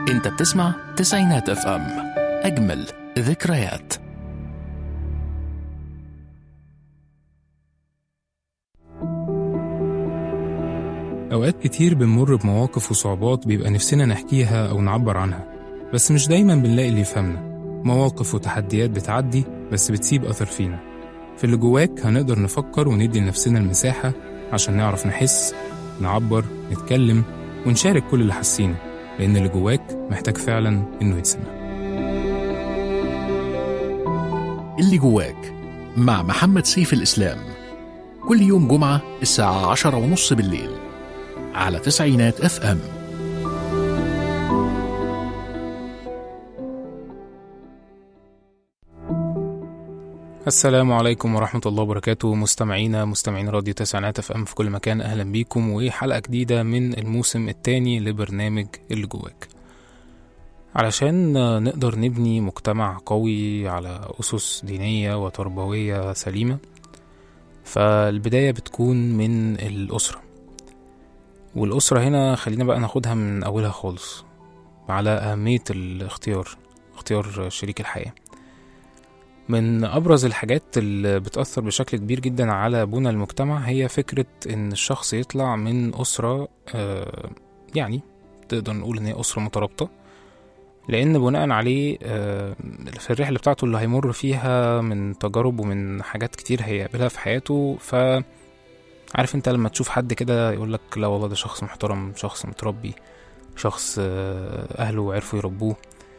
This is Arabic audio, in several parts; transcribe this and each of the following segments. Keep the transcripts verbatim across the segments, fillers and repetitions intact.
انت بتسمع تسعينات اف ام، اجمل ذكريات. أوقات كتير بنمر بمواقف وصعوبات بيبقى نفسنا نحكيها أو نعبر عنها، بس مش دايما بنلاقي اللي يفهمنا. مواقف وتحديات بتعدي بس بتسيب أثر فينا. في اللي جواك هنقدر نفكر وندي لنفسنا المساحة عشان نعرف نحس، نعبر، نتكلم ونشارك كل اللي حاسينه، لأن اللي جواك محتاج فعلا إنه يتسمع. اللي جواك مع محمد سيف الإسلام، كل يوم جمعة الساعة عشرة ونص بالليل على تسعينات اف ام. السلام عليكم ورحمة الله وبركاته، مستمعينا مستمعين راديو تسعينات اف ام في كل مكان، أهلا بيكم وحلقة جديدة من الموسم الثاني لبرنامج اللي جواك. علشان نقدر نبني مجتمع قوي على أسس دينية وتربوية سليمة، فالبداية بتكون من الأسرة. والأسرة هنا خلينا بقى ناخدها من أولها خالص على أهمية الاختيار، اختيار شريك الحياة. من أبرز الحاجات اللي بتأثر بشكل كبير جدا على بناء المجتمع هي فكرة إن الشخص يطلع من أسرة آه يعني تقدر نقول إن هي أسرة مترابطة، لأن بناء عليه آه في الرحلة بتاعته اللي هيمر فيها من تجارب ومن حاجات كتير هيقابلها في حياته. فعارف انت لما تشوف حد كده يقولك لا والله ده شخص محترم، شخص متربي، شخص آه أهله عرفوا يربوه.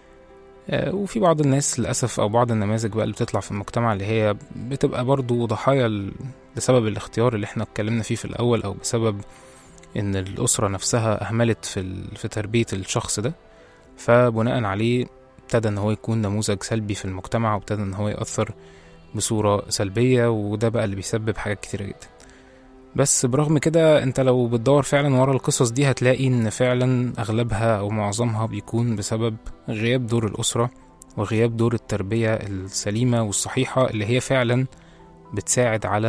وفي بعض الناس للأسف أو بعض النماذج بقى اللي بتطلع في المجتمع اللي هي بتبقى برضو ضحايا لسبب الاختيار اللي احنا اتكلمنا فيه في الأول، أو بسبب إن الأسرة نفسها أهملت في, في تربية الشخص ده، فبناء عليه ابتدى إن هو يكون نموذج سلبي في المجتمع، وابتدى إن هو يأثر بصورة سلبية، وده بقى اللي بيسبب حاجات كتيرة جدا. بس برغم كده انت لو بتدور فعلا ورا القصص دي هتلاقي ان فعلا اغلبها او معظمها بيكون بسبب غياب دور الاسرة وغياب دور التربية السليمة والصحيحة اللي هي فعلا بتساعد على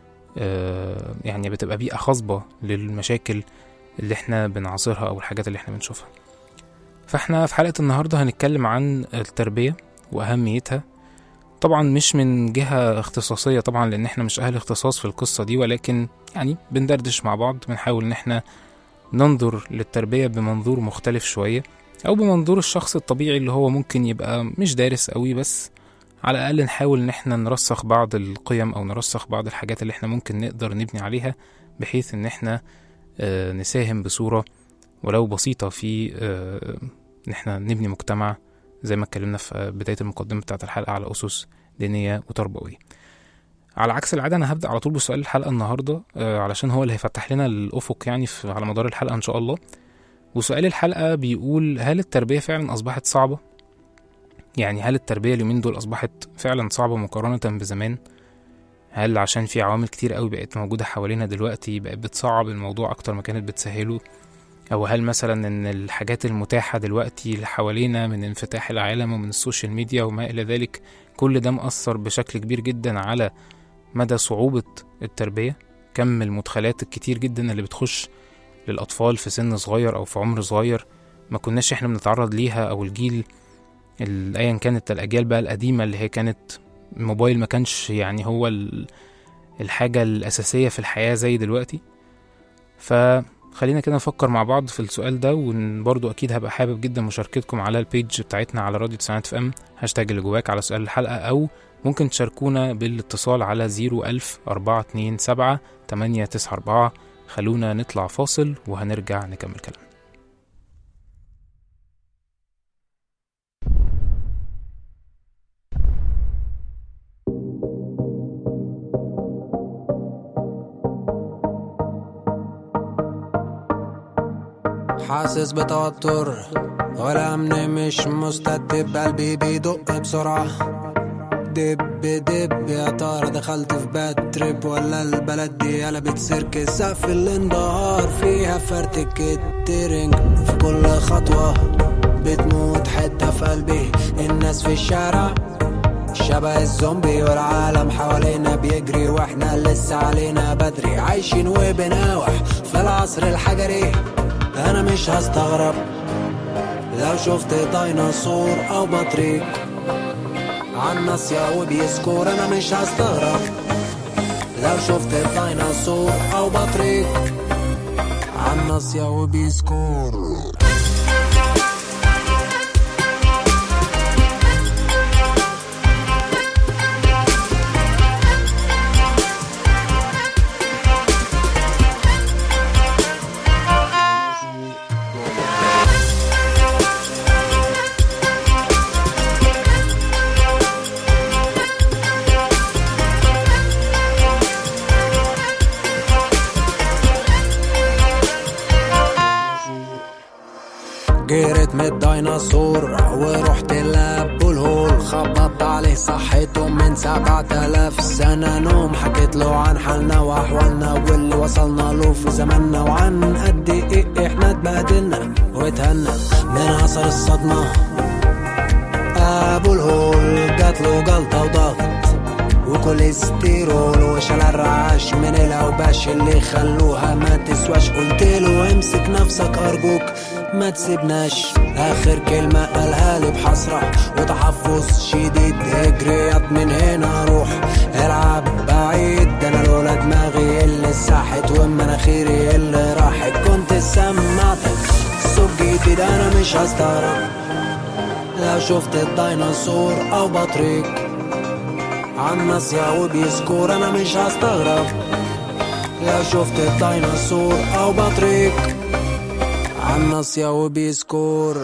آه يعني بتبقى بيئة خصبة للمشاكل اللي احنا بنعاصرها او الحاجات اللي احنا بنشوفها. فاحنا في حلقة النهاردة هنتكلم عن التربية واهميتها، طبعا مش من جهة اختصاصية طبعا لان احنا مش اهل اختصاص في القصة دي، ولكن يعني بندردش مع بعض، بنحاول ان احنا ننظر للتربية بمنظور مختلف شوية، او بمنظور الشخص الطبيعي اللي هو ممكن يبقى مش دارس قوي، بس على الاقل نحاول ان احنا نرسخ بعض القيم او نرسخ بعض الحاجات اللي احنا ممكن نقدر نبني عليها، بحيث ان احنا اه نساهم بصورة ولو بسيطة في اه ان احنا نبني مجتمع زي ما اتكلمنا في بداية المقدمة بتاعة الحلقة على أسس دينية وتربوية. على عكس العادة أنا هبدأ على طول بسؤال الحلقة النهاردة آه علشان هو اللي هيفتح لنا الأفق يعني على مدار الحلقة إن شاء الله. وسؤال الحلقة بيقول: هل التربية فعلا أصبحت صعبة؟ يعني هل التربية اليومين دول أصبحت فعلا صعبة مقارنة بزمان؟ هل عشان في عوامل كتير قوي بقت موجودة حوالينا دلوقتي بقت بتصعب الموضوع أكتر ما كانت بتسهله؟ أو هل مثلا إن الحاجات المتاحة دلوقتي اللي حوالينا من انفتاح العالم ومن السوشيال ميديا وما إلى ذلك كل ده مأثر بشكل كبير جدا على مدى صعوبة التربية؟ كم المدخلات الكتير جدا اللي بتخش للأطفال في سن صغير أو في عمر صغير ما كناش إحنا بنتعرض ليها، أو الجيل أيا كانت الأجيال بقى القديمة اللي هي كانت الموبايل ما كانش يعني هو الحاجة الأساسية في الحياة زي دلوقتي. ف خلينا كده نفكر مع بعض في السؤال ده، وبرضو أكيد هبقى حابب جدا مشاركتكم على البيج بتاعتنا على راديو تسعينات اف ام، هاشتاج اللي جواك على سؤال الحلقة، أو ممكن تشاركونا بالاتصال على زيرو ألف أربعة اتنين سبعة تمانية تسعة أربعة. خلونا نطلع فاصل وهنرجع نكمل كلام. حاسس بتوتر والأمن مش مستتب، قلبي بيدق بسرعة دب دب. يا ترى دخلت في باد تريب ولا البلد دي قلبت سيرك؟ سقف الانبهار فيها فرتك الترنج في كل خطوة، بتموت حتة في قلبي. الناس في الشارع شبه الزومبي، والعالم حوالينا بيجري واحنا لسه علينا بدري، عايشين وبناوح في العصر الحجري. انا مش هستغرب لو شفت ديناصور او بطريق عالناصية وبيسكور انا مش هستغرب. لو شفت ديناصور او بطريق عالناصية وبيسكور. جريت من الديناصور ورحت لابو الهول، خبطت عليه صحيته من سبعة آلاف سنة نوم. حكيت له عن حالنا واحوالنا واللي وصلنا له في زماننا، وعن قد ايه احنا اتبهدلنا واتهنا من اثر الصدمة. ابو الهول جات له جلطة وضغط وكوليسترول وشال الرعاش من الاوباش اللي خلوها ما تسواش. قلتله امسك نفسك ارجوك ما تسيبناش. اخر كلمة قالها لي بحسرة وتحفظ شديد، اجريات من هنا روح العب بعيد. ده انا لولا دماغي اللي ساحت ومناخيري اللي راحت كنت سمعتك صوت جديد انا مش هستغرب. لو شفت الديناصور او بطريق عالناصية وبيسكور انا مش هستغرب. لو شفت الديناصور او بطريق عالناصية وبيسكور.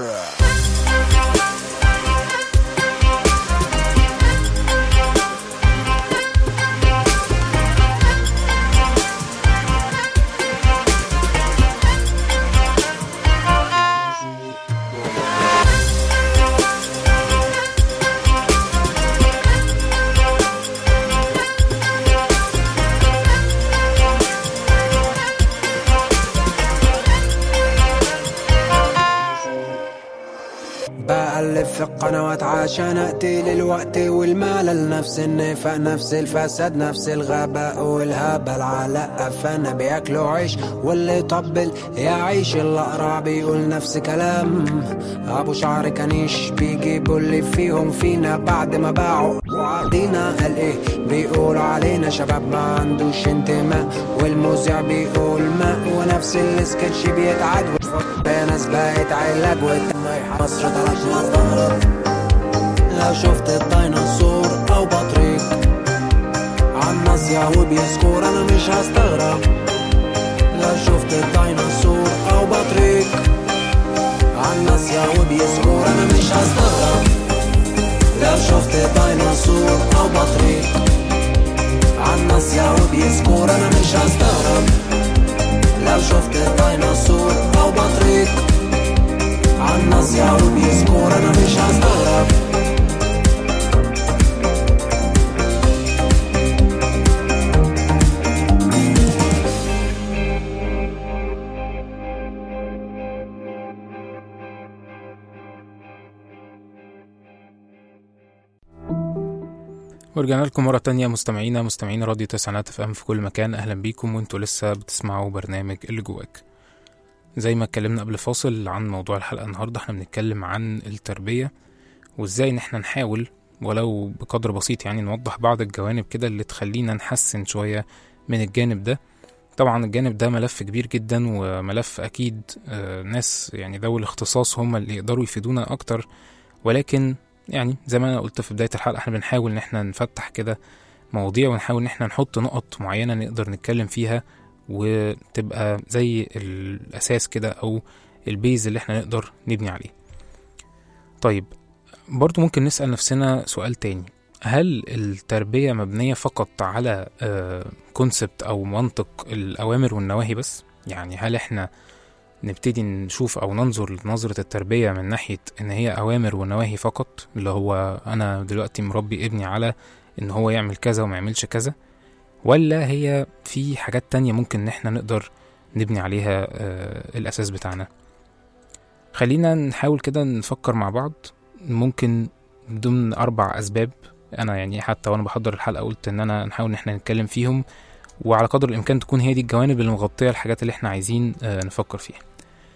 بألف في القنوات عشان اقتل الوقت والملل، نفس النفاق نفس الفساد نفس الغباء والهبل على قفانا بياكلوا عيش واللي طبل يعيش. الأقرع بيقول نفس كلام أبو شعر كنيش، بيجيبوا اللي فيهم فينا بعد ما باعوا وعدينا. قال ايه بيقولوا علينا شباب ما عندوش انتماء، والمذيع بيقول ماء ونفس السكتش بيتعاد. ناس بقت علاج والتميح مصر طلعت مستغرب. لو شفت الديناصور او بطريق عالناصية وبيسكور انا مش هستغرب. لو شفت الديناصور او بطريق عالناصية وبيسكور انا مش هستغرب. لو شفت الديناصور او بطريق عالناصية وبيسكور انا مش هستغرب. لو شفت الديناصور او بطريق عالناصية وبيسكور انا مش هستغرب. ورجعنا لكم مرة تانية مستمعينا مستمعين راديو تسعينات اف ام في كل مكان. اهلا بيكم وانتوا لسه بتسمعوا برنامج اللي جواك. زي ما اتكلمنا قبل فاصل عن موضوع الحلقة النهاردة، احنا بنتكلم عن التربية وازاي ان احنا نحاول ولو بقدر بسيط يعني نوضح بعض الجوانب كده اللي تخلينا نحسن شوية من الجانب ده. طبعا الجانب ده ملف كبير جدا وملف اكيد آه ناس يعني ذوي الاختصاص هم اللي يقدروا يفيدونا اكتر، ولكن يعني زي ما انا قلت في بداية الحلقة احنا بنحاول ان احنا نفتح كده مواضيع ونحاول ان احنا نحط نقط معينة نقدر نتكلم فيها وتبقى زي الاساس كده او البيز اللي احنا نقدر نبني عليه. طيب برضو ممكن نسأل نفسنا سؤال تاني، هل التربية مبنية فقط على كونسبت او منطق الاوامر والنواهي بس؟ يعني هل احنا نبتدي نشوف او ننظر لنظرة التربية من ناحية ان هي اوامر ونواهي فقط، اللي هو انا دلوقتي مربي ابني على ان هو يعمل كذا وما يعملش كذا، ولا هي في حاجات تانية ممكن ان احنا نقدر نبني عليها آه الاساس بتاعنا؟ خلينا نحاول كده نفكر مع بعض. ممكن ضمن اربع اسباب انا يعني حتى وانا بحضر الحلقة قلت ان انا نحاول ان احنا نتكلم فيهم، وعلى قدر الامكان تكون هي دي الجوانب اللي مغطية الحاجات اللي احنا عايزين آه نفكر فيها.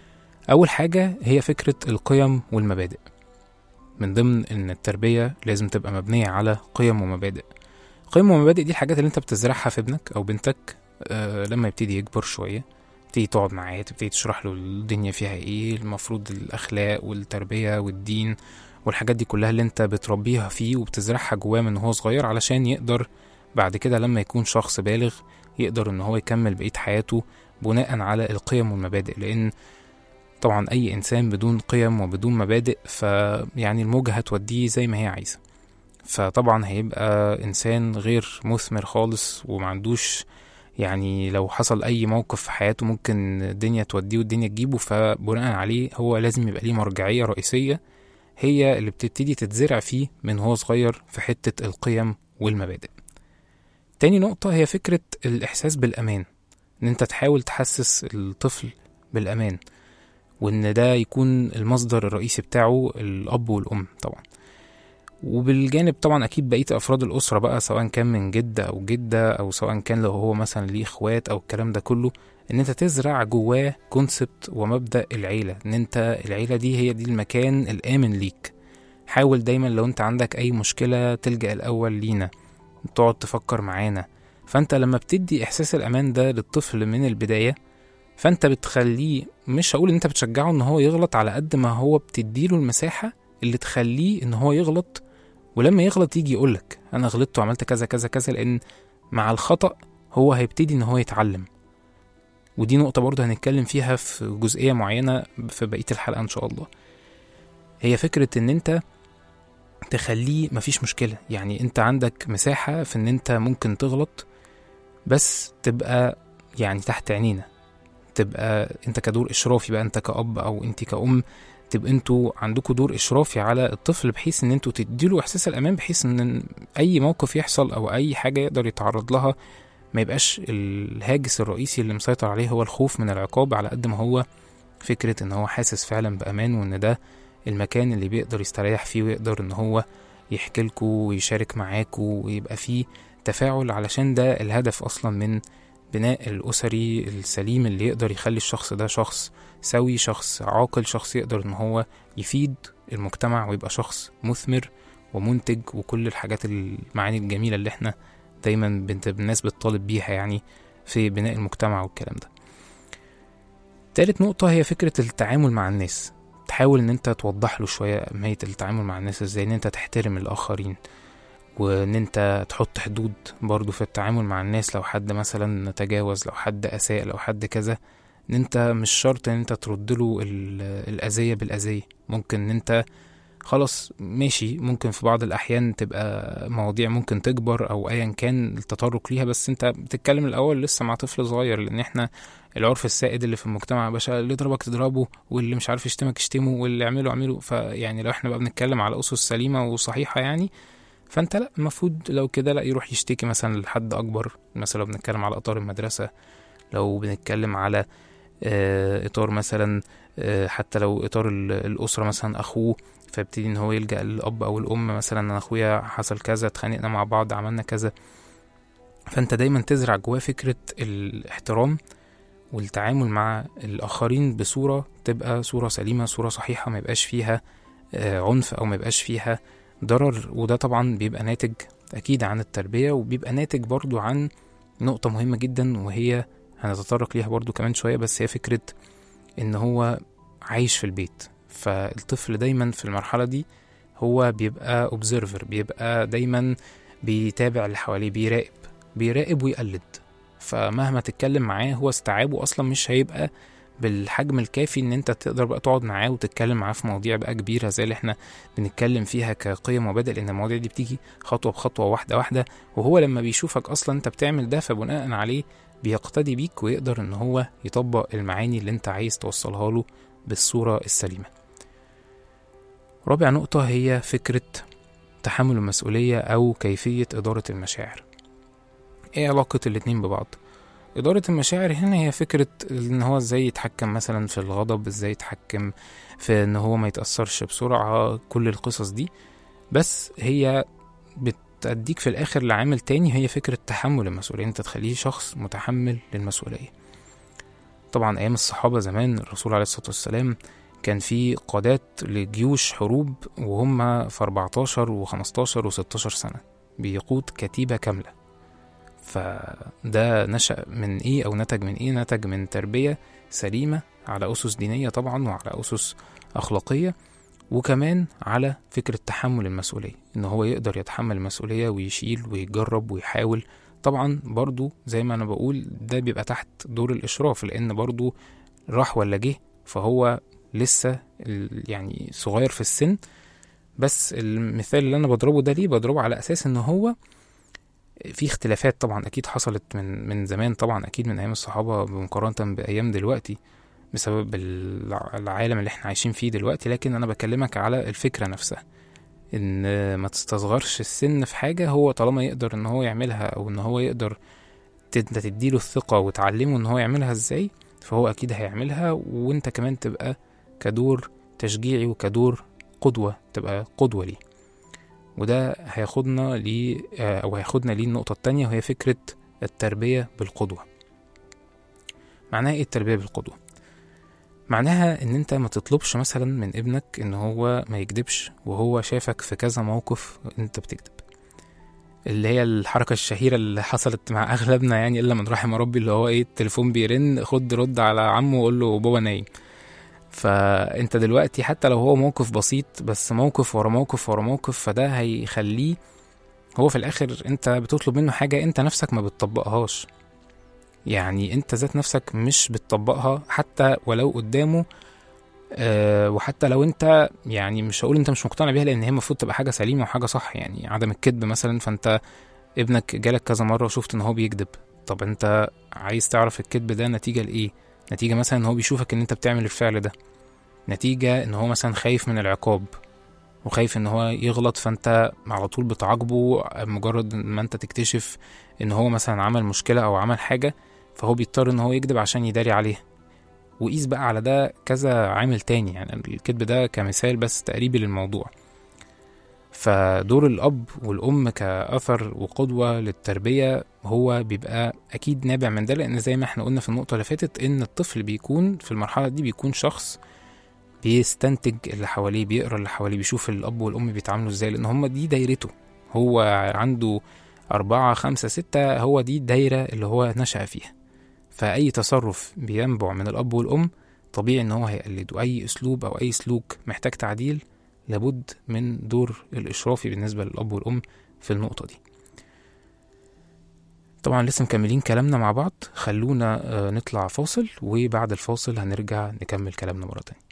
أول حاجة هي فكرة القيم والمبادئ. من ضمن إن التربية لازم تبقى مبنية على قيم ومبادئ. قيم ومبادئ دي الحاجات اللي انت بتزرعها في ابنك أو بنتك آه لما يبتدي يكبر شوية، تبتدي تقعد معاه، تبتدي تشرح له الدنيا فيها ايه، المفروض الأخلاق والتربية والدين والحاجات دي كلها اللي انت بتربيها فيه وبتزرعها جواه من هو صغير، علشان يقدر بعد كده لما يكون شخص بالغ يقدر ان هو يكمل بقية حياته بناء على القيم والمبادئ. لأن طبعا أي إنسان بدون قيم وبدون مبادئ فيعني الموجة هتوديه زي ما هي عايزة، فطبعا هيبقى إنسان غير مثمر خالص ومعندوش، يعني لو حصل أي موقف في حياته ممكن الدنيا توديه والدنيا تجيبه، فبناء عليه هو لازم يبقى ليه مرجعية رئيسية هي اللي بتبتدي تتزرع فيه من هو صغير في حتة القيم والمبادئ. تاني نقطة هي فكرة الإحساس بالأمان، إن أنت تحاول تحسس الطفل بالأمان، وإن ده يكون المصدر الرئيسي بتاعه الأب والأم طبعا، وبالجانب طبعا أكيد بقية أفراد الأسرة بقى، سواء كان من جد أو جدة أو سواء كان لو هو مثلا ليه إخوات أو الكلام ده كله، إن أنت تزرع جواه كونسبت ومبدأ العيلة، إن أنت العيلة دي هي دي المكان الآمن ليك. حاول دايما لو أنت عندك أي مشكلة تلجأ الأول لينا، تقعد تفكر معانا. فأنت لما بتدي إحساس الأمان ده للطفل من البداية، فأنت بتخليه، مش هقول إن أنت بتشجعه إن هو يغلط على قد ما هو بتديله المساحة اللي تخليه إن هو يغلط، ولما يغلط يجي يقولك أنا غلطت وعملت كذا كذا كذا، لأن مع الخطأ هو هيبتدي إن هو يتعلم. ودي نقطة برضه هنتكلم فيها في جزئية معينة في بقية الحلقة إن شاء الله. هي فكرة إن أنت تخليه مفيش مشكلة، يعني أنت عندك مساحة في إن أنت ممكن تغلط، بس تبقى يعني تحت عينينا، تبقى أنت كدور إشرافي بقى، أنت كأب أو أنت كأم، تبقى أنتوا عندكوا دور إشرافي على الطفل، بحيث إن أنتوا تديله إحساس الأمان، بحيث إن أي موقف يحصل أو أي حاجة يقدر يتعرض لها ما يبقاش الهاجس الرئيسي اللي مسيطر عليه هو الخوف من العقاب، على قد ما هو فكرة إن هو حاسس فعلا بأمان، وإن ده المكان اللي بيقدر يستريح فيه ويقدر إن هو يحكي لكوا ويشارك معاكوا ويبقى فيه تفاعل، علشان ده الهدف أصلا من بناء الأسري السليم اللي يقدر يخلي الشخص ده شخص سوي، شخص عاقل، شخص يقدر إن هو يفيد المجتمع ويبقى شخص مثمر ومنتج، وكل الحاجات المعاني الجميلة اللي احنا دايما بنت الناس بتطالب بيها يعني في بناء المجتمع والكلام ده. تالت نقطة هي فكرة التعامل مع الناس. تحاول ان انت توضح له شوية أهمية التعامل مع الناس ازاي، ان انت تحترم الآخرين، وان انت تحط حدود برضو في التعامل مع الناس. لو حد مثلا تجاوز، لو حد أساء، لو حد كذا، ان انت مش شرط ان انت ترد له الأذية بالأذية. ممكن ان انت خلاص ماشي، ممكن في بعض الأحيان تبقى مواضيع ممكن تكبر أو أيا كان التطرق ليها، بس أنت بتتكلم الأول لسه مع طفل صغير، لأن إحنا العرف السائد اللي في المجتمع باشا اللي يضربك تضربه، واللي مش عارف يشتمك يشتمه، واللي يعمله يعمله. فيعني لو إحنا بقى بنتكلم على أسس سليمة وصحيحة يعني، فأنت لا، المفروض لو كده لا يروح يشتكي مثلا لحد أكبر. مثلا لو بنتكلم على إطار المدرسة، لو بنتكلم على إطار مثلا حتى لو إطار الأسرة مثلا أخوه، فابتدي ان هو يلجأ للأب او الأم، مثلا انا اخويا حصل كذا، اتخانقنا مع بعض، عملنا كذا. فانت دايما تزرع جواه فكرة الاحترام والتعامل مع الآخرين بصورة تبقى صورة سليمة، صورة صحيحة، ما يبقاش فيها عنف او ما يبقاش فيها ضرر. وده طبعا بيبقى ناتج اكيد عن التربية، وبيبقى ناتج برضو عن نقطة مهمة جدا، وهي هنتطرق ليها برضو كمان شوية، بس هي فكرة ان هو عايش في البيت. فالطفل دايما في المرحلة دي هو بيبقى observer، بيبقى دايما بيتابع اللي حواليه، بيراقب بيراقب ويقلد. فمهما تتكلم معاه هو استيعابه أصلا مش هيبقى بالحجم الكافي ان انت تقدر بقى تقعد معاه وتتكلم معاه في مواضيع بقى كبيرة زي اللي احنا بنتكلم فيها كقيم ومبادئ، لان المواضيع دي بتيجي خطوة بخطوة واحدة واحدة. وهو لما بيشوفك اصلا انت بتعمل ده، فبناء عليه بيقتدي بيك ويقدر ان هو يطبق المعاني اللي انت عايز توصلها له بالصورة السليمة. رابع نقطة هي فكرة تحمل المسؤولية أو كيفية إدارة المشاعر. إيه علاقة الاتنين ببعض؟ إدارة المشاعر هنا هي فكرة إن هو إزاي يتحكم مثلا في الغضب، إزاي يتحكم في إن هو ما يتأثرش بسرعة، كل القصص دي. بس هي بتأديك في الآخر لعامل تاني، هي فكرة تحمل المسؤولية، أنت تخليه شخص متحمل للمسؤولية. طبعا أيام الصحابة زمان الرسول عليه الصلاة والسلام كان في قادات لجيوش حروب وهم في أربعتاشر وخمستاشر وستاشر سنة بيقود كتيبة كاملة. فده نشأ من إيه أو نتج من إيه؟ نتج من تربية سليمة على أسس دينية طبعا وعلى أسس أخلاقية، وكمان على فكرة تحمل المسؤولية، إن هو يقدر يتحمل المسؤولية ويشيل ويجرب ويحاول. طبعا برضو زي ما أنا بقول ده بيبقى تحت دور الإشراف، لأن برضو راح ولا جه فهو لسه يعني صغير في السن. بس المثال اللي أنا بضربه ده ليه بضربه على أساس إن هو في اختلافات طبعا أكيد حصلت من من زمان، طبعا أكيد من أيام الصحابة مقارنة بأيام دلوقتي بسبب العالم اللي احنا عايشين فيه دلوقتي. لكن أنا بكلمك على الفكرة نفسها، إن ما تستصغرش السن في حاجة. هو طالما يقدر إن هو يعملها أو إن هو يقدر تديله الثقة وتعلمه إن هو يعملها إزاي، فهو أكيد هيعملها. وإنت كمان تبقى كدور تشجيعي وكدور قدوة، تبقى قدوة ليه. وده هياخدنا ليه أو هياخدنا ليه النقطة التانية، وهي فكرة التربية بالقدوة. معناها إيه التربية بالقدوة؟ معناها إن أنت ما تطلبش مثلا من ابنك إن هو ما يكذبش وهو شافك في كذا موقف أنت بتكذب، اللي هي الحركة الشهيرة اللي حصلت مع أغلبنا يعني إلا من رحم ربي، اللي هو إيه التليفون بيرن خد رد على عمه وقول له بابا نايم. فأنت دلوقتي حتى لو هو موقف بسيط، بس موقف ورا موقف ورا موقف، فده هيخليه هو في الآخر أنت بتطلب منه حاجة أنت نفسك ما بتطبقهاش. يعني أنت ذات نفسك مش بتطبقها حتى ولو قدامه. أه وحتى لو أنت يعني مش هقول أنت مش مقتنع بيها، لأن هي المفروض تبقى حاجة سليمة وحاجة صح. يعني عدم الكذب مثلا، فأنت ابنك جالك كذا مرة وشفت إن هو بيكذب، طب أنت عايز تعرف الكذب ده نتيجة لإيه؟ نتيجة مثلا إن هو بيشوفك إن أنت بتعمل الفعل ده، نتيجة إن هو مثلا خايف من العقاب وخايف إن هو يغلط، فأنت على طول بتعاقبه. مجرد ما أنت تكتشف إن هو مثلا عمل مشكلة أو عمل حاجة، فهو بيضطر إن هو يكذب عشان يداري عليه. وقيس بقى على ده كذا عامل تاني، يعني الكذب ده كمثال بس تقريبي للموضوع. فدور الأب والأم كأثر وقدوة للتربية هو بيبقى أكيد نابع من ده، لأن زي ما احنا قلنا في النقطة اللي فاتت إن الطفل بيكون في المرحلة دي بيكون شخص بيستنتج اللي حواليه، بيقرأ اللي حواليه، بيشوف الأب والأم بيتعاملوا إزاي، لأن هما دي دايرته. هو عنده أربعة خمسة ستة، هو دي الدايرة اللي هو نشأ فيها. فأي تصرف بينبع من الأب والأم طبيعي إن هو هيقلده. أي أسلوب أو أي سلوك محتاج تعديل لابد من دور الإشرافي بالنسبة للأب والأم في النقطة دي. طبعا لسه مكملين كلامنا مع بعض، خلونا نطلع فاصل وبعد الفاصل هنرجع نكمل كلامنا مرة تانية.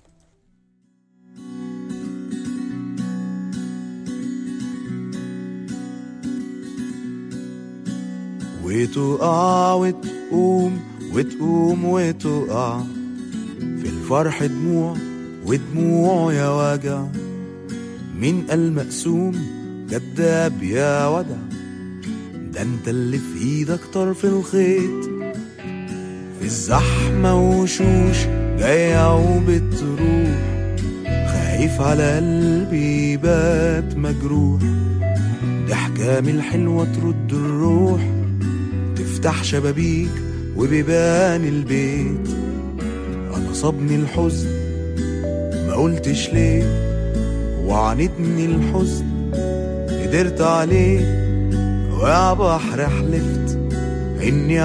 وتقع وتقوم وتقوم وتقع، في الفرح دموع ودموع يا وجع، من المقسوم كداب يا ودع، ده انت اللي في ايدك طرف الخيط، في الزحمة وشوش جاية وبتروح، خايف على قلبي بات مجروح، ضحكة من الحلوة ترد الروح، تفتح شبابيك وبيبان البيت، انا صابني الحزن ما قلتش ليه، وعاندني الحزن قدرت عليه، ويا بحر حلفت اني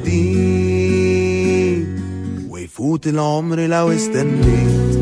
اعديه، ويفوت العمر لو استنيت.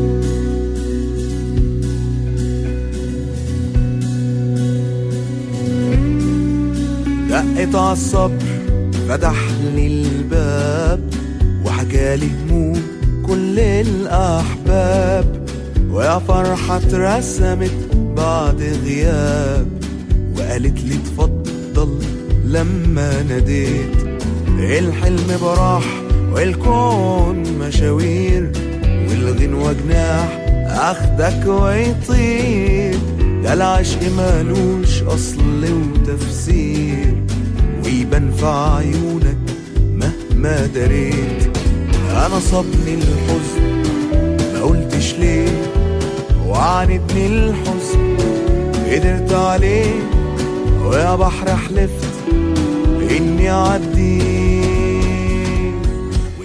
دقت عالصبر فتح لي الباب، وحكالي هموم كل الأحباب، ويا فرحة اترسمت بعد غياب، وقالت لي تفضل لما ناديت، الحلم براح والكون مشاوير، والغنوة جناح أخدك ويطير، ده العشق مالوش أصل وتفسير، ويبان في عيونك مهما دريت، أنا صابني الحزن ما قلتش ليه، وعاندني الحزن قدرت عليه، ويا بحر حلفت إني أعديه، ويفوت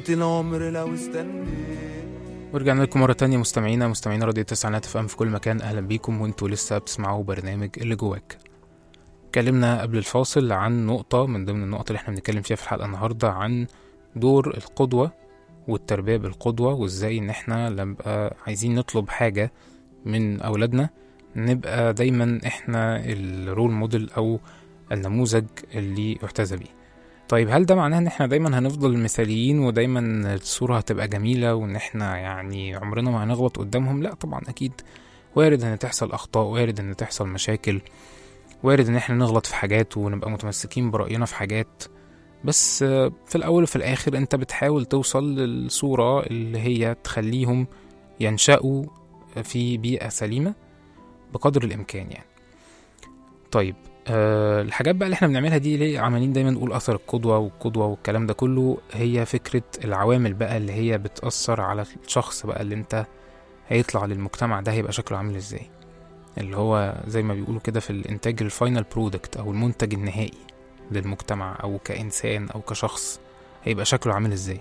طولت العمر لو استنيت. ورجعنا لكم مرة تانية مستمعينا مستمعين راديو تسعينات اف ام في كل مكان. أهلا بيكم وانتوا لسه بتسمعوا برنامج اللي جواك. اتكلمنا قبل الفاصل عن نقطة من ضمن النقط اللي احنا بنتكلم فيها في الحلقة النهاردة، عن دور القدوة والتربية بالقدوة، وازاي ان احنا لما عايزين نطلب حاجة من أولادنا نبقى دايما احنا الرول موديل أو النموذج اللي يحتذى بيه. طيب هل ده معناه ان احنا دايما هنفضل مثاليين ودايما الصورة هتبقى جميلة وان احنا يعني عمرنا ما هنغلط قدامهم؟ لا طبعا، اكيد وارد ان تحصل اخطاء، وارد ان تحصل مشاكل، وارد ان احنا نغلط في حاجات ونبقى متمسكين برأينا في حاجات، بس في الاول وفي الاخر انت بتحاول توصل للصورة اللي هي تخليهم ينشأوا في بيئة سليمة بقدر الامكان يعني. طيب أه الحاجات بقى اللي احنا بنعملها دي ليه عمالين دايما نقول اثر القدوة والقدوة والكلام ده كله؟ هي فكرة العوامل بقى اللي هي بتأثر على الشخص بقى اللي انت هيطلع للمجتمع ده هيبقى شكله عامل ازاي، اللي هو زي ما بيقولوا كده في الانتاج الفاينل برودكت او المنتج النهائي للمجتمع او كإنسان او كشخص هيبقى شكله عامل ازاي.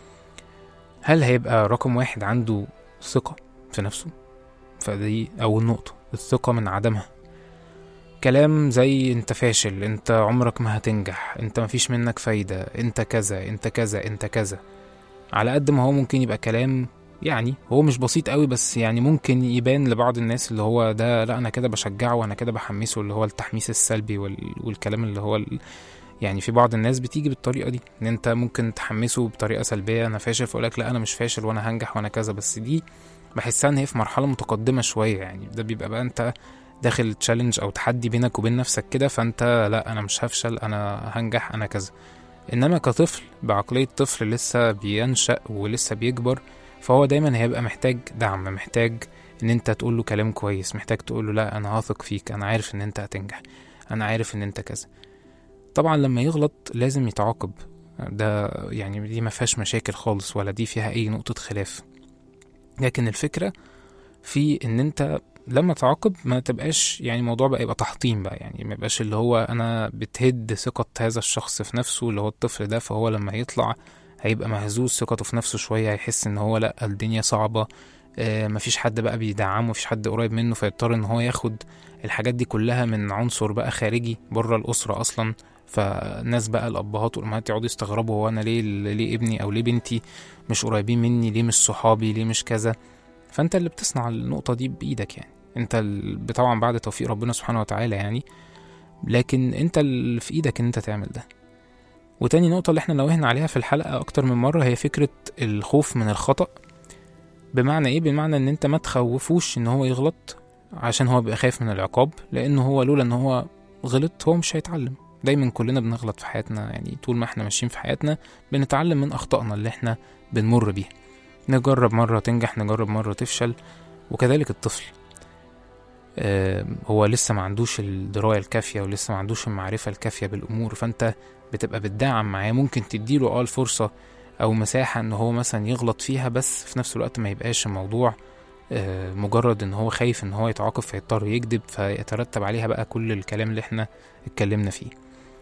هل هيبقى رقم واحد عنده ثقة في نفسه؟ فدي اول نقطة، الثقة من عدمها. كلام زي انت فاشل، انت عمرك ما هتنجح، انت مفيش منك فايدة، انت كذا انت كذا انت كذا، على قد ما هو ممكن يبقى كلام يعني هو مش بسيط قوي، بس يعني ممكن يبان لبعض الناس اللي هو ده لا انا كده بشجعه وانا كده بحمسه، اللي هو التحميس السلبي وال... والكلام اللي هو ال... يعني في بعض الناس بتيجي بالطريقة دي ان انت ممكن تحمسه بطريقة سلبية، انا فاشل فقولك لا انا مش فاشل وانا هنجح وانا كذا، بس دي بحسها ان هي في مرحلة متقدمة شوية يعني. ده بيبقى بقى انت داخل تشالنج او تحدي بينك وبين نفسك كده، فانت لا انا مش هفشل انا هنجح انا كذا. انما كطفل بعقلية طفل لسه بينشأ ولسه بيكبر، فهو دايما هيبقى محتاج دعم، محتاج ان انت تقول له كلام كويس، محتاج تقول له لا انا هثق فيك، انا عارف ان انت هتنجح، انا عارف ان انت كذا. طبعا لما يغلط لازم يتعاقب، ده يعني دي ما فيهاش مشاكل خالص ولا دي فيها اي نقطة خلاف، لكن الفكرة في ان انت لما تعاقب ما تبقاش يعني الموضوع بقى يبقى تحطيم بقى، يعني ما يبقاش اللي هو انا بتهد ثقة هذا الشخص في نفسه اللي هو الطفل ده، فهو لما يطلع هيبقى مهزوز ثقته في نفسه شوية، هيحس ان هو لا الدنيا صعبة، آه مفيش حد بقى بيدعمه، مفيش حد قريب منه، فيضطر ان هو ياخد الحاجات دي كلها من عنصر بقى خارجي بره الأسرة اصلا. فالناس بقى الابهات والامهات يقعدوا يستغربوا هو انا ليه ليه ابني او ليه بنتي مش قريبين مني، ليه مش صحابي، ليه مش كذا. فانت اللي بتصنع النقطة دي بايدك يعني، انت طبعا بعد توفيق ربنا سبحانه وتعالى يعني، لكن انت اللي في ايدك ان انت تعمل ده. وتاني نقطة اللي احنا نوهنا عليها في الحلقة اكتر من مرة هي فكرة الخوف من الخطأ. بمعنى ايه؟ بمعنى ان انت ما تخوفوش ان هو يغلط عشان هو بيبقى خايف من العقاب، لانه هو لولا ان هو غلط هو مش هيتعلم. دايما كلنا بنغلط في حياتنا يعني، طول ما احنا ماشيين في حياتنا بنتعلم من اخطائنا اللي احنا بنمر بيها، نجرب مرة تنجح، نجرب مرة تفشل. وكذلك الطفل آه هو لسه ما عندوش الدراية الكافية ولسه ما عندوش المعرفة الكافية بالأمور، فأنت بتبقى بتدعم معاه، ممكن تديله اه الفرصة أو مساحة إن هو مثلا يغلط فيها، بس في نفس الوقت ما يبقاش الموضوع آه مجرد إن هو خايف إن هو يتعاقب فيضطر يكذب فيترتب عليها بقى كل الكلام اللي احنا اتكلمنا فيه.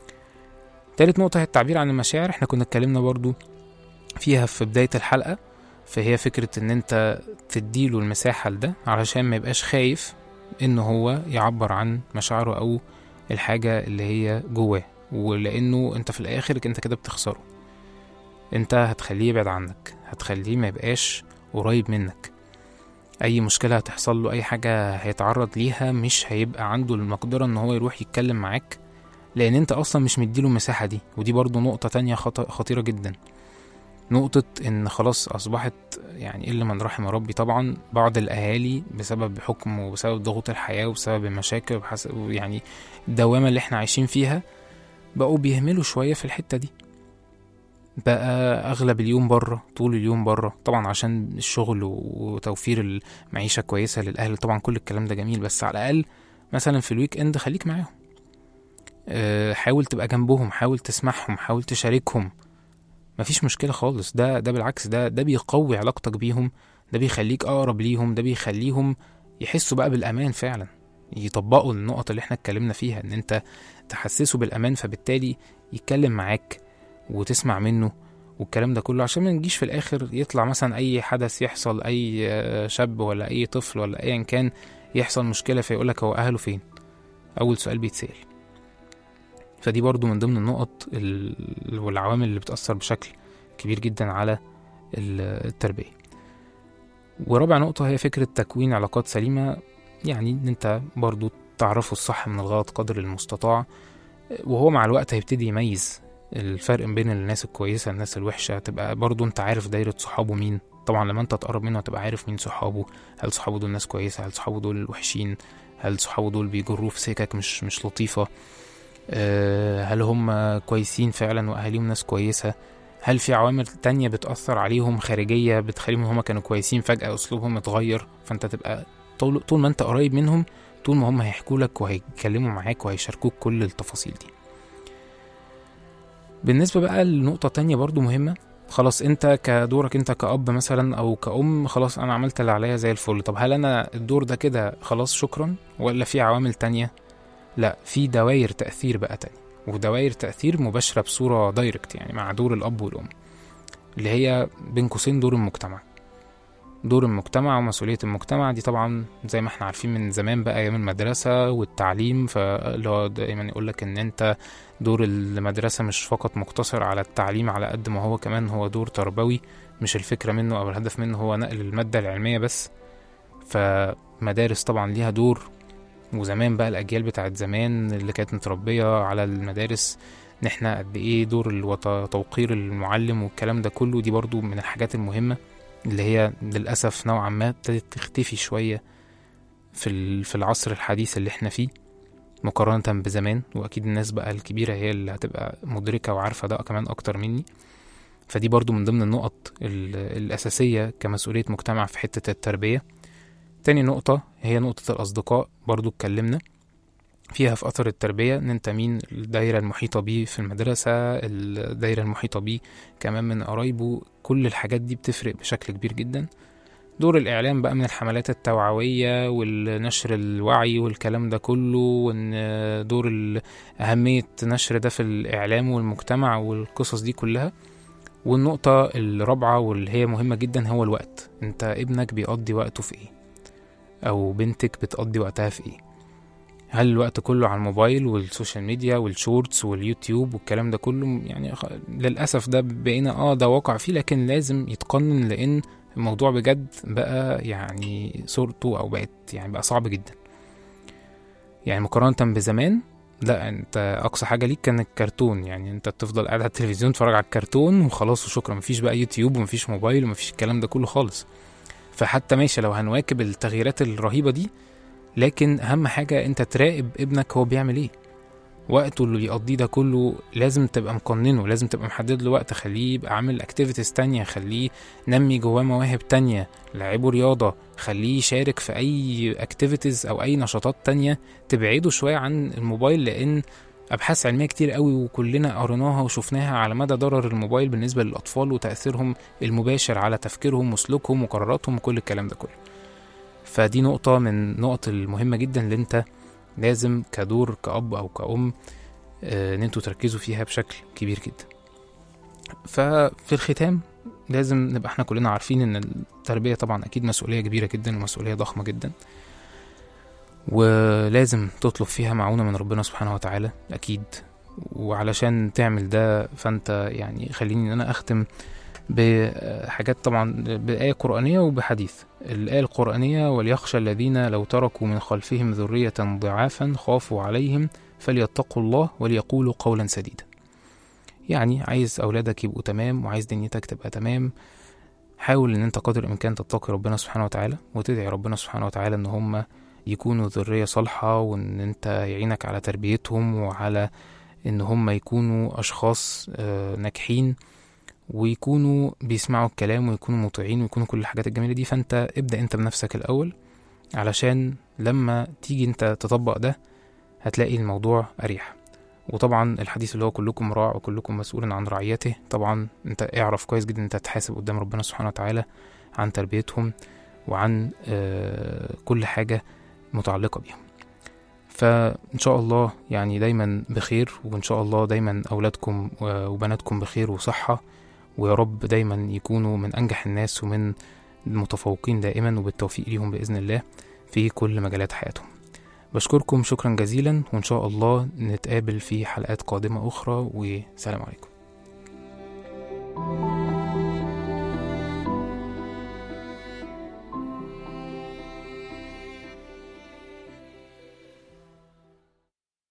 تالت نقطة هي التعبير عن المشاعر، احنا كنا اتكلمنا برضو فيها في بداية الحلقة، فهي فكرة ان انت تديله المساحة لده علشان ما يبقاش خايف انه هو يعبر عن مشاعره او الحاجة اللي هي جواه، ولانه انت في الاخر انت كده بتخسره، انت هتخليه يبعد عنك، هتخليه ما يبقاش قريب منك، اي مشكلة هتحصل له، اي حاجة هيتعرض ليها مش هيبقى عنده المقدرة ان هو يروح يتكلم معاك، لان انت اصلا مش مديله المساحة دي. ودي برضو نقطة تانية خطيرة جدا، نقطة ان خلاص اصبحت يعني الا من رحم ربي طبعا بعض الاهالي بسبب حكم وبسبب ضغوط الحياة وبسبب المشاكل وبحسب يعني الدوامة اللي احنا عايشين فيها، بقوا بيهملوا شوية في الحتة دي، بقى اغلب اليوم بره، طول اليوم بره طبعا عشان الشغل وتوفير المعيشة كويسة للاهل، طبعا كل الكلام ده جميل، بس على الاقل مثلا في الويك اند خليك معاهم، أه حاول تبقى جنبهم، حاول تسمعهم، حاول تشاركهم، مفيش مشكلة خالص. ده ده بالعكس، ده ده بيقوي علاقتك بيهم، ده بيخليك اقرب ليهم، ده بيخليهم يحسوا بقى بالامان فعلا، يطبقوا النقط اللي احنا اتكلمنا فيها، ان انت تحسسه بالامان، فبالتالي يتكلم معاك وتسمع منه والكلام ده كله، عشان ما نجيش في الاخر يطلع مثلا اي حدث يحصل، اي شاب ولا اي طفل ولا ايا كان يحصل مشكلة فيقولك هو اهله فين، اول سؤال بيتسأل. فدي برضو من ضمن النقط والعوامل اللي بتأثر بشكل كبير جدا على التربية. ورابع نقطة هي فكرة تكوين علاقات سليمة، يعني ان انت برضو تعرفوا الصح من الغلط قدر المستطاع، وهو مع الوقت هيبتدي يميز الفرق بين الناس الكويسة الناس الوحشة. تبقى برضو انت عارف دايرة صحابه مين، طبعا لما انت تقرب منه هتبقى عارف مين صحابه، هل صحابه دول ناس كويسة، هل صحابه دول وحشين، هل صحابه دول بيجروه في سكك مش مش لطيفة، أه هل هم كويسين فعلا وأهاليهم ناس كويسة، هل في عوامل تانية بتأثر عليهم خارجية بتخليهم هم كانوا كويسين فجأة أسلوبهم اتغير. فانت تبقى طول, طول ما انت قريب منهم طول ما هم هيحكوا لك وهيتكلموا معاك وهيشاركوك كل التفاصيل دي. بالنسبة بقى لنقطة تانية برضو مهمة، خلاص انت كدورك انت كأب مثلا او كأم، خلاص انا عملت اللي عليا زي الفل. طب هل انا الدور ده كده خلاص شكرا، ولا في عوامل تانية؟ لا، في دوائر تأثير بقى تانية، ودوائر تأثير مباشرة بصورة دايركت يعني مع دور الأب والأم، اللي هي بين قوسين دور المجتمع. دور المجتمع ومسؤولية المجتمع دي طبعا زي ما احنا عارفين من زمان بقى ايام المدرسة والتعليم، فاللي هو دايما يقولك ان انت دور المدرسة مش فقط مقتصر على التعليم على قد ما هو كمان هو دور تربوي، مش الفكرة منه او الهدف منه هو نقل المادة العلمية بس. فمدارس طبعا ليها دور، وزمان بقى الأجيال بتاعت زمان اللي كانت متربية على المدارس نحنا قد ايه دور توقير المعلم والكلام ده كله، دي برضو من الحاجات المهمة اللي هي للأسف نوعا ما ابتدت تختفي شوية في في العصر الحديث اللي احنا فيه مقارنة بزمان. وأكيد الناس بقى الكبيرة هي اللي هتبقى مدركة وعارفة ده كمان أكتر مني. فدي برضو من ضمن النقط الأساسية كمسؤولية مجتمع في حتة التربية. تاني نقطة هي نقطة الأصدقاء، برضو اتكلمنا فيها في أثر التربية، ان انت مين الدايرة المحيطة بيه في المدرسة، الدايرة المحيطة بيه كمان من قرايبه، كل الحاجات دي بتفرق بشكل كبير جدا. دور الإعلام بقى من الحملات التوعوية والنشر الوعي والكلام ده كله، وان دور أهمية نشر ده في الإعلام والمجتمع والقصص دي كلها. والنقطة الرابعة واللي هي مهمة جدا هو الوقت، انت ابنك بيقضي وقته في ايه، او بنتك بتقضي وقتها في ايه. هل الوقت كله على الموبايل والسوشيال ميديا والشورتس واليوتيوب والكلام ده كله؟ يعني للأسف ده بقينا اه ده واقع فيه، لكن لازم يتقنن، لأن الموضوع بجد بقى يعني صورته او بقت يعني بقى صعب جدا. يعني مقارنة بزمان لا، انت اقصى حاجة ليك كان الكرتون، يعني انت تفضل قاعد على التلفزيون تتفرج على الكرتون وخلاص وشكرا، مفيش بقى يوتيوب ومفيش موبايل ومفيش الكلام ده كله خالص. فحتى ماشي لو هنواكب التغييرات الرهيبة دي، لكن اهم حاجة انت تراقب ابنك هو بيعمل ايه، وقته اللي بيقضيه ده كله لازم تبقى مقننه، لازم تبقى محدد له وقت، خليه يبقى عامل اكتيفيتيز تانية، خليه نمي جواه مواهب تانية، لعبه رياضة، خليه يشارك في اي اكتيفيتيز او اي نشاطات تانية تبعده شوية عن الموبايل. لان ابحاث علمية كتير قوي وكلنا قريناها وشفناها على مدى ضرر الموبايل بالنسبة للاطفال وتأثيرهم المباشر على تفكيرهم وسلوكهم وقراراتهم وكل الكلام ده كله. فدي نقطة من النقط المهمة جدا اللي انت لازم كدور كأب أو كأم آه ان انتوا تركزوا فيها بشكل كبير جدا. ففي الختام لازم نبقى احنا كلنا عارفين ان التربية طبعا اكيد مسؤولية كبيرة جدا ومسؤولية ضخمة جدا، ولازم تطلب فيها معونة من ربنا سبحانه وتعالى اكيد. وعلشان تعمل ده فانت يعني خليني ان انا اختم بحاجات طبعا بآية قرآنية وبحديث. الآية القرآنية: وليخشى الذين لو تركوا من خلفهم ذرية ضعافا خافوا عليهم فليتقوا الله وليقولوا قولا سديدا. يعني عايز أولادك يبقوا تمام وعايز دنيتك تبقى تمام، حاول ان انت قدر الامكان تتقي ربنا سبحانه وتعالى وتدعي ربنا سبحانه وتعالى ان هم يكونوا ذرية صالحة، وان انت يعينك على تربيتهم وعلى ان هم يكونوا اشخاص ناجحين ويكونوا بيسمعوا الكلام ويكونوا مطيعين ويكونوا كل الحاجات الجميلة دي. فانت ابدأ انت بنفسك الاول، علشان لما تيجي انت تطبق ده هتلاقي الموضوع اريح. وطبعا الحديث اللي هو كلكم راع وكلكم مسؤول عن رعيته، طبعا انت اعرف كويس جدا انت هتحاسب قدام ربنا سبحانه وتعالى عن تربيتهم وعن آه كل حاجة متعلقة بيهم. فإن شاء الله يعني دايما بخير، وإن شاء الله دايما أولادكم وبناتكم بخير وصحة، ويا رب دايما يكونوا من أنجح الناس ومن المتفوقين دائما، وبالتوفيق ليهم بإذن الله في كل مجالات حياتهم. بشكركم شكرا جزيلا، وإن شاء الله نتقابل في حلقات قادمة أخرى، وسلام عليكم.